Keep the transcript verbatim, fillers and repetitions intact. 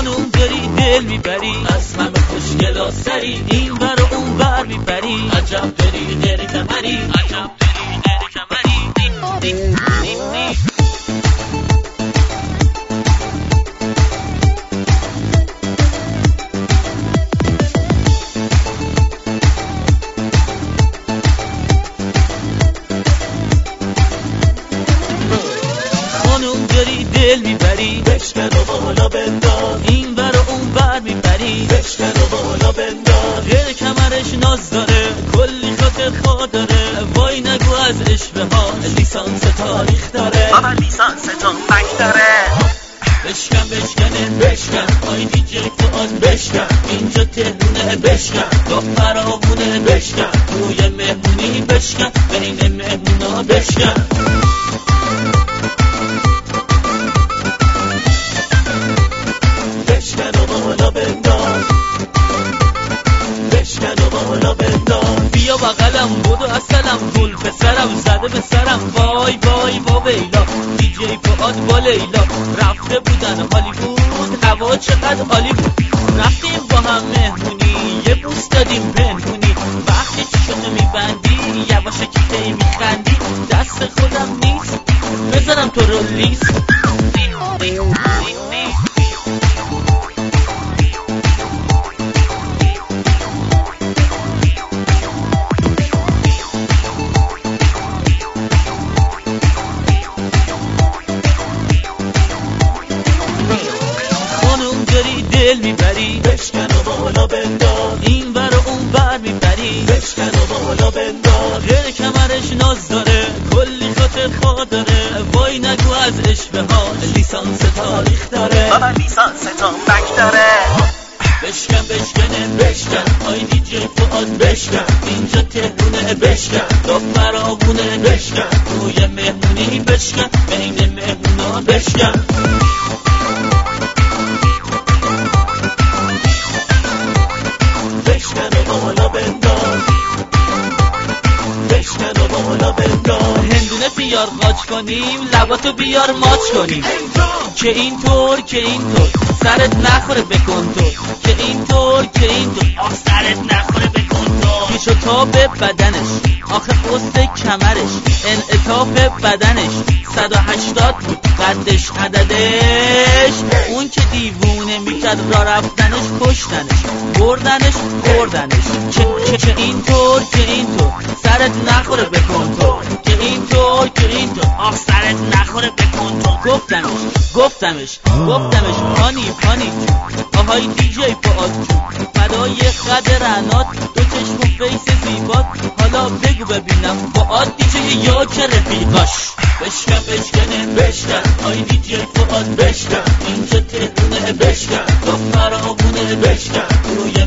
خانوم داری دل میبری، از همه خوشگلا سری، این بر و اون بر میبری، عجب داری غیر کمری، عجب داری غیر کمری. خانوم داری دل میبری، بشکن و بالا بنداز، این بر و اون بر میبری، بشکن و بالا بنداز. غیر کمرش ناز داره، کلی خاطر خواه داره، وای نگو از عشق ها، لیسانس تاریخ داره، بابا لیسانس تنبک داره. بشکن بشکن بشکن، آی دی جی فؤاد بشکن، اینجا تهرونه بشکن، دختر آمونه بشکن، روی مهمونی بشکن، بین مهمونا بشکن. بشکن و بالا بنداز، بشکن و بالا بنداز. بیا بغلم بودو اصلم، گل پسرم زده به سرم، وای وای با ویلا، دی جی فؤاد با لیلا رفته بودن هالیوود، هوا چقدر عالی بود. رفتیم با هم مهمونی، یه بوس دادیم پنهونی، وقتی چشمو میبندی یواشکی کی میخندی، دست خودم نیست بزنم تو رو لیست. دل میبری، بشکن و بالا بنداز، این بر و اون بر میبری، بشکن و بالا بنداز. غیر کمرش ناز داره، کلی خاطر خواه داره، وای نگو از عشق ها، لیسانس تاریخ داره، بابا لیسانس تنبک داره. بشکن بشکن بشکن، آی دی جی فؤاد بشکن، اینجا تهرونه بشکن، دختر آمونه بشکن، روی مهمونی بشکن، بین مهمونا بشکن. هندونه بیار قاچ کنیم، لباتو بیار ماچ کنیم، که اینطور که اینطور سرت نخوره بکن تو، که اینطور که اینطور آخ سرت نخوره بکن تو. پیش و تاب بدنش، آخه قصد کمرش، انعطاف بدنش، صد و هشتاد بود قدش عددش. اون که دیوونه میکرد را رفتنش، کشتنش بردنش خوردنش، که, که, که اینطور که اینطور سرت نخوره بکن تو، که اینطور که اینطور آخ سرت نخوره بکن تو. گفتمش گفتمش گفتمش پانی پانی آهای دی جی فؤاد جون، فدای قد رعنات، دو چشم و فیس زیبات، حالا بگو ببینم فؤاد دی جی یا که رفیقاش. بشکن بشکن بشکن، آی دی جی فؤاد بشکن، اینجا تهرونه بشکن، دختر آمونه بشکن، روی